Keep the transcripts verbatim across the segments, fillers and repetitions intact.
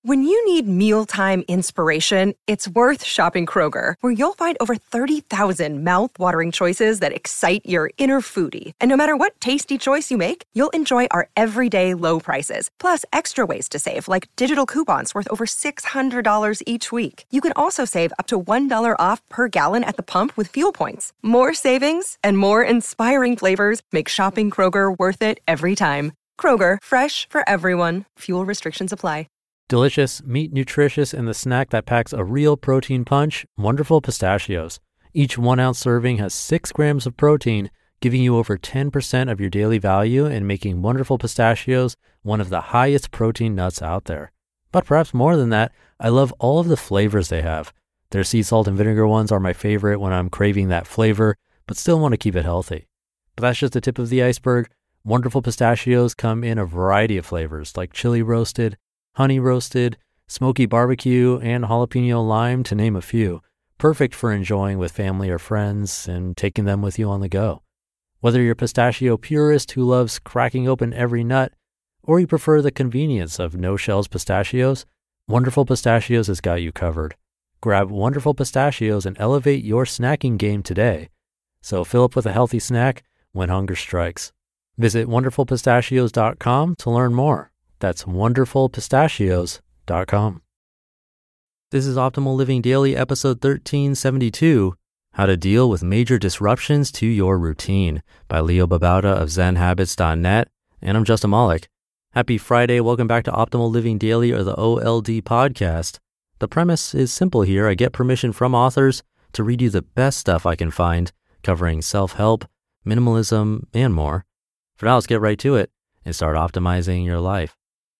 When you need mealtime inspiration, it's worth shopping Kroger, where you'll find over thirty thousand mouth-watering choices that excite your inner foodie. And no matter what tasty choice you make, you'll enjoy our everyday low prices, plus extra ways to save, like digital coupons worth over six hundred dollars each week. You can also save up to one dollar off per gallon at the pump with fuel points. More savings and more inspiring flavors make shopping Kroger worth it every time. Kroger, fresh for everyone. Fuel restrictions apply. Delicious, meat nutritious, and the snack that packs a real protein punch, Wonderful Pistachios. Each one ounce serving has six grams of protein, giving you over ten percent of your daily value and making Wonderful Pistachios one of the highest protein nuts out there. But perhaps more than that, I love all of the flavors they have. Their sea salt and vinegar ones are my favorite when I'm craving that flavor, but still want to keep it healthy. But that's just the tip of the iceberg. Wonderful Pistachios come in a variety of flavors like chili roasted, honey roasted, smoky barbecue, and jalapeno lime, to name a few. Perfect for enjoying with family or friends and taking them with you on the go. Whether you're a pistachio purist who loves cracking open every nut, or you prefer the convenience of no-shells pistachios, Wonderful Pistachios has got you covered. Grab Wonderful Pistachios and elevate your snacking game today. So fill up with a healthy snack when hunger strikes. Visit wonderful pistachios dot com to learn more. That's wonderful pistachios dot com. This is Optimal Living Daily, episode thirteen seventy-two, How to Deal with Major Disruptions to Your Routine, by Leo Babauta of zen habits dot net, and I'm Justin Malik. Happy Friday. Welcome back to Optimal Living Daily, or the O L D podcast. The premise is simple here. I get permission from authors to read you the best stuff I can find, covering self-help, minimalism, and more. For now, let's get right to it and start optimizing your life.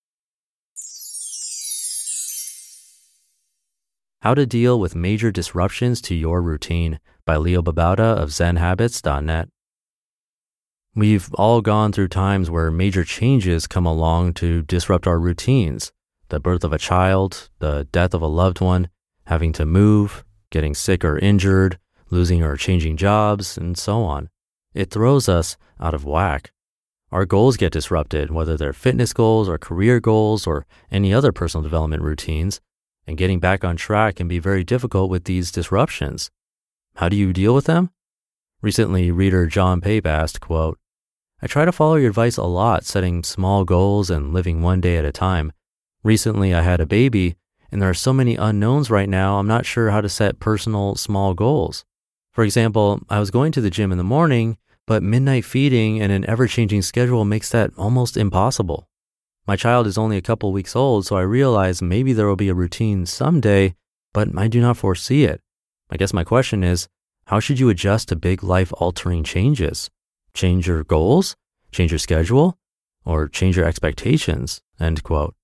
How to Deal with Major Disruptions to Your Routine, by Leo Babauta of zen habits dot net. We've all gone through times where major changes come along to disrupt our routines. The birth of a child, the death of a loved one, having to move, getting sick or injured, losing or changing jobs, and so on. It throws us out of whack. Our goals get disrupted, whether they're fitness goals or career goals or any other personal development routines. And getting back on track can be very difficult with these disruptions. How do you deal with them? Recently, reader John Pape asked, quote, I try to follow your advice a lot, setting small goals and living one day at a time. Recently, I had a baby, and there are so many unknowns right now, I'm not sure how to set personal small goals. For example, I was going to the gym in the morning, but midnight feeding and an ever-changing schedule makes that almost impossible. My child is only a couple weeks old, so I realize maybe there will be a routine someday, but I do not foresee it. I guess my question is, how should you adjust to big life-altering changes? Change your goals? Change your schedule? Or change your expectations? End quote.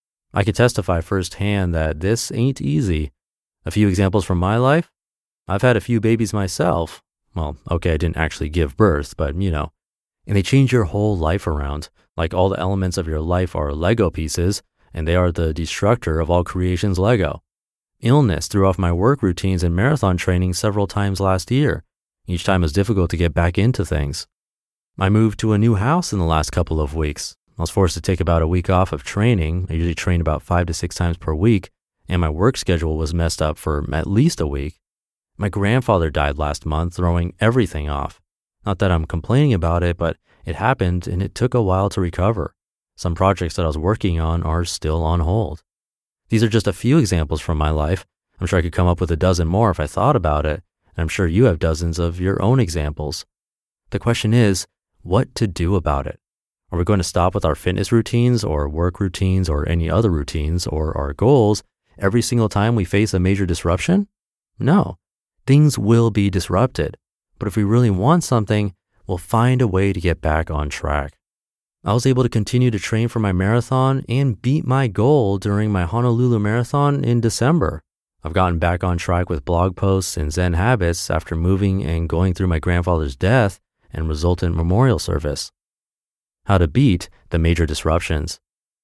I can testify firsthand that this ain't easy. A few examples from my life. I've had a few babies myself. Well, okay, I didn't actually give birth, but you know. And they change your whole life around. Like all the elements of your life are Lego pieces, and they are the destructor of all creation's Lego. Illness threw off my work routines and marathon training several times last year. Each time it was difficult to get back into things. I moved to a new house in the last couple of weeks. I was forced to take about a week off of training. I usually train about five to six times per week, and my work schedule was messed up for at least a week. My grandfather died last month, throwing everything off. Not that I'm complaining about it, but it happened and it took a while to recover. Some projects that I was working on are still on hold. These are just a few examples from my life. I'm sure I could come up with a dozen more if I thought about it, and I'm sure you have dozens of your own examples. The question is, what to do about it? Are we going to stop with our fitness routines or work routines or any other routines or our goals every single time we face a major disruption? No. Things will be disrupted. But if we really want something, we'll find a way to get back on track. I was able to continue to train for my marathon and beat my goal during my Honolulu Marathon in December. I've gotten back on track with blog posts and Zen habits after moving and going through my grandfather's death and resultant memorial service. How to beat the major disruptions.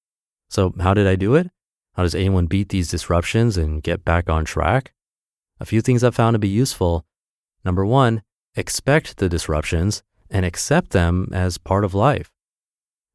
So how did I do it? How does anyone beat these disruptions and get back on track? A few things I've found to be useful. Number one, expect the disruptions and accept them as part of life.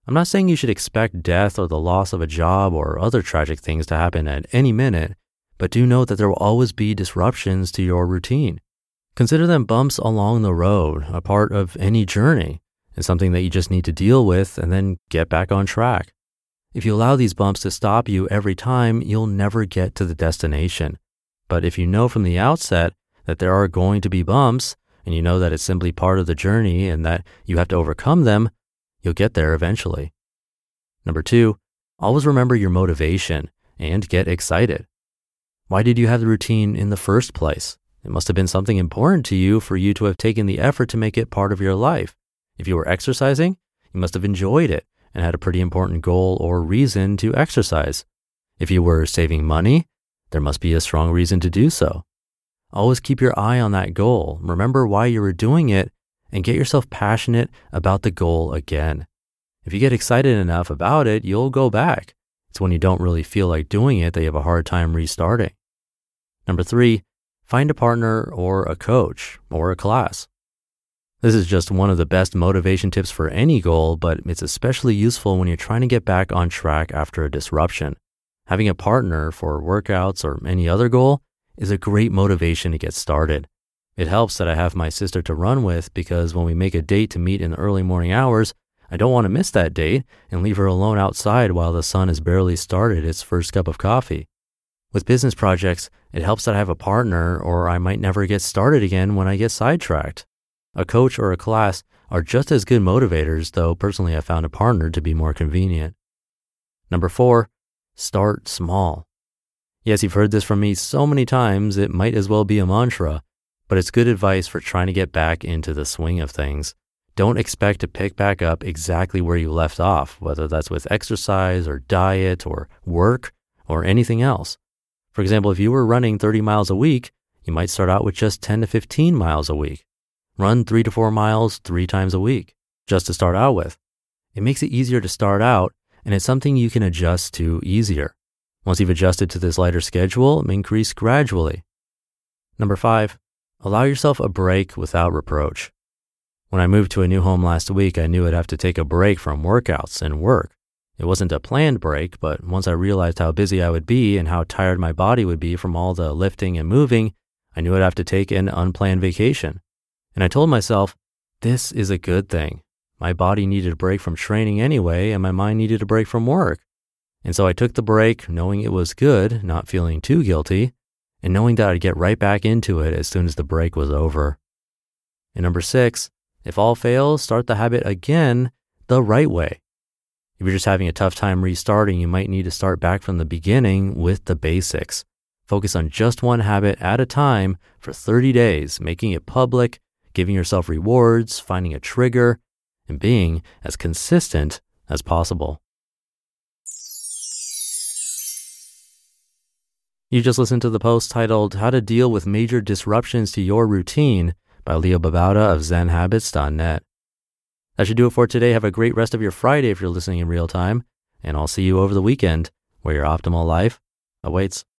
I'm not saying you should expect death or the loss of a job or other tragic things to happen at any minute, but do note that there will always be disruptions to your routine. Consider them bumps along the road, a part of any journey, and something that you just need to deal with and then get back on track. If you allow these bumps to stop you every time, you'll never get to the destination. But if you know from the outset that there are going to be bumps, and you know that it's simply part of the journey and that you have to overcome them, you'll get there eventually. Number two, always remember your motivation and get excited. Why did you have the routine in the first place? It must have been something important to you for you to have taken the effort to make it part of your life. If you were exercising, you must have enjoyed it and had a pretty important goal or reason to exercise. If you were saving money, there must be a strong reason to do so. Always keep your eye on that goal. Remember why you were doing it and get yourself passionate about the goal again. If you get excited enough about it, you'll go back. It's when you don't really feel like doing it that you have a hard time restarting. Number three, find a partner or a coach or a class. This is just one of the best motivation tips for any goal, but it's especially useful when you're trying to get back on track after a disruption. Having a partner for workouts or any other goal is a great motivation to get started. It helps that I have my sister to run with because when we make a date to meet in the early morning hours, I don't want to miss that date and leave her alone outside while the sun has barely started its first cup of coffee. With business projects, it helps that I have a partner or I might never get started again when I get sidetracked. A coach or a class are just as good motivators, though personally I found a partner to be more convenient. Number four, start small. Yes, you've heard this from me so many times, it might as well be a mantra, but it's good advice for trying to get back into the swing of things. Don't expect to pick back up exactly where you left off, whether that's with exercise or diet or work or anything else. For example, if you were running thirty miles a week, you might start out with just ten to fifteen miles a week. Run three to four miles three times a week, just to start out with. It makes it easier to start out, and it's something you can adjust to easier. Once you've adjusted to this lighter schedule, increase gradually. Number five, allow yourself a break without reproach. When I moved to a new home last week, I knew I'd have to take a break from workouts and work. It wasn't a planned break, but once I realized how busy I would be and how tired my body would be from all the lifting and moving, I knew I'd have to take an unplanned vacation. And I told myself, this is a good thing. My body needed a break from training anyway, and my mind needed a break from work. And so I took the break knowing it was good, not feeling too guilty, and knowing that I'd get right back into it as soon as the break was over. And number six, if all fails, start the habit again the right way. If you're just having a tough time restarting, you might need to start back from the beginning with the basics. Focus on just one habit at a time for thirty days, making it public, giving yourself rewards, finding a trigger, and being as consistent as possible. You just listened to the post titled How to Deal with Major Disruptions to Your Routine by Leo Babauta of zen habits dot net. That should do it for today. Have a great rest of your Friday if you're listening in real time, and I'll see you over the weekend where your optimal life awaits.